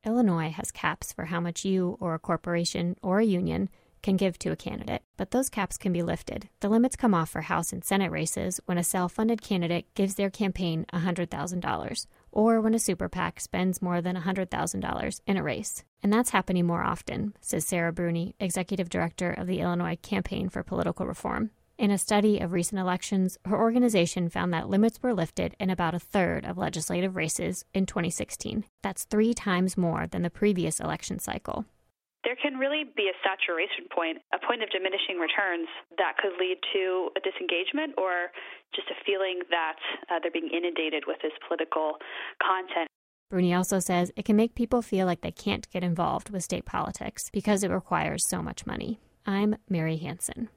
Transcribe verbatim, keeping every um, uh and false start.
Illinois has caps for how much you or a corporation or a union can give to a candidate, but those caps can be lifted. The limits come off for House and Senate races when a self-funded candidate gives their campaign one hundred thousand dollars, or when a super PAC spends more than one hundred thousand dollars in a race. And that's happening more often, says Sarah Bruni, executive director of the Illinois Campaign for Political Reform. In a study of recent elections, her organization found that limits were lifted in about a third of legislative races in twenty sixteen. That's three times more than the previous election cycle. There can really be a saturation point, a point of diminishing returns that could lead to a disengagement or just a feeling that uh, they're being inundated with this political content. Bruni also says it can make people feel like they can't get involved with state politics because it requires so much money. I'm Mary Hansen.